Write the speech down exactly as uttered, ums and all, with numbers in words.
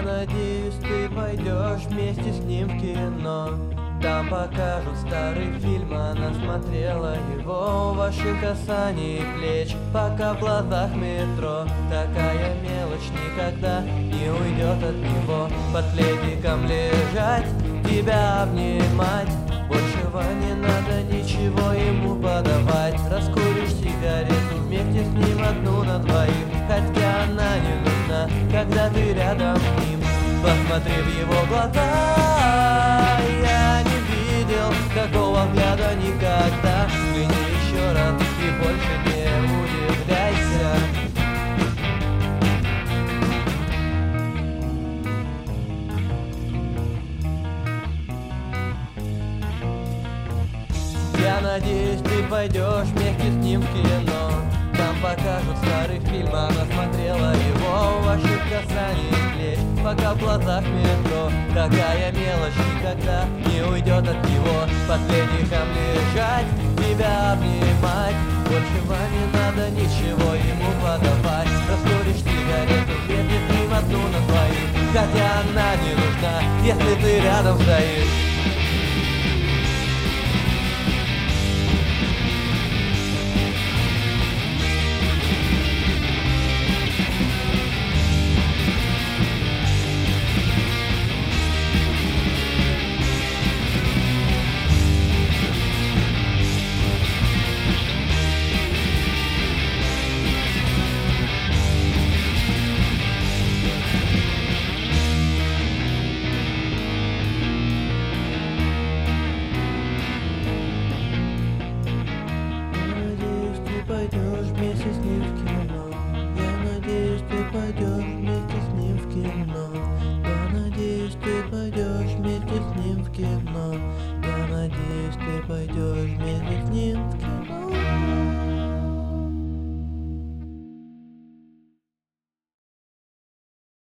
надеюсь, ты пойдешь вместе с ним в кино. Там покажут старый фильм, она смотрела его. У ваших касаний плеч, пока в глазах метро. Такая мелочь никогда не уйдет от него. Под пледиком лежать, тебя обнимать. Большего не надо ничего ему подавать. Раскуришь сигарету вместе с ним одну на двоих. Хотя она не нужна, когда ты рядом с ним. Посмотри в его глаза, я не видел такого взгляда никогда. Взгляни еще раз и больше не удивляйся. Я надеюсь, ты пойдешь вместе с ним в кино. Там покажут старый фильм, она смотрела его. У ваших касаний плеч, пока в глазах метро. Такая мелочь никогда не уйдет от него. Под пледиком лежать, тебя обнимать. Большего не надо ничего ему подавать. Раскуришь сигарету вместе с ним одну на двоих. Хотя она не нужна, если ты рядом стоишь. Пойдешь вместе с ним в кино. Я надеюсь, ты пойдешь.